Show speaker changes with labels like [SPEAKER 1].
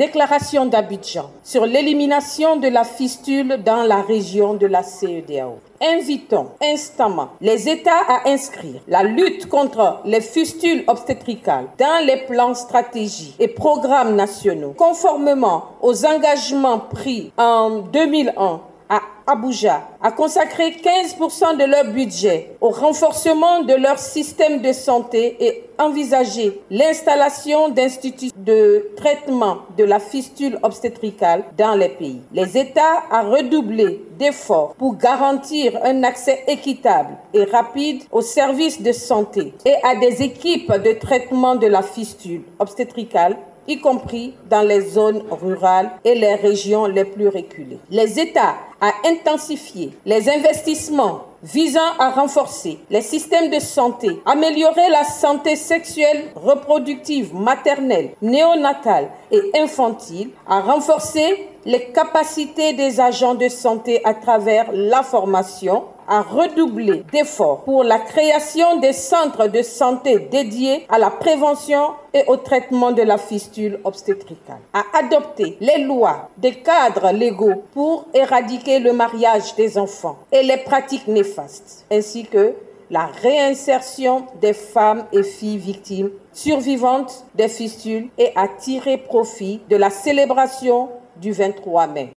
[SPEAKER 1] déclaration d'Abidjan sur l'élimination de la fistule dans la région de la CEDEAO. Invitons instamment les États à inscrire la lutte contre les fistules obstétricales dans les plans stratégiques et programmes nationaux, conformément aux engagements pris en 2001 à Abuja, à consacrer 15% de leur budget au renforcement de leur système de santé et envisager l'installation d'instituts de traitement de la fistule obstétricale dans les pays. Les États à redoubler d'efforts pour garantir un accès équitable et rapide aux services de santé et à des équipes de traitement de la fistule obstétricale, y compris dans les zones rurales et les régions les plus reculées. Les États à intensifier les investissements visant à renforcer les systèmes de santé, améliorer la santé sexuelle, reproductive, maternelle, néonatale et infantile, à renforcer les capacités des agents de santé à travers la formation, à redoubler d'efforts pour la création des centres de santé dédiés à la prévention et au traitement de la fistule obstétricale, à adopter les lois, des cadres légaux pour éradiquer le mariage des enfants et les pratiques néfastes, ainsi que la réinsertion des femmes et filles victimes survivantes des fistules et à tirer profit de la célébration du 23 mai.